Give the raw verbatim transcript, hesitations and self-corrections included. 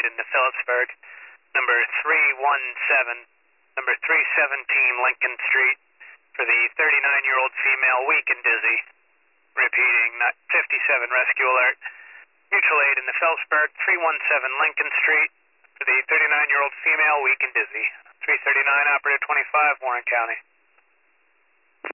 aid in the Phillipsburg, number three one seven, number three seventeen Lincoln Street, for the thirty-nine-year-old female, weak and dizzy. Repeating, fifty-seven rescue alert. Mutual aid in the Phillipsburg, three one seven Lincoln Street, for the thirty-nine-year-old female, weak and dizzy. three thirty-nine, operator twenty-five, Warren County.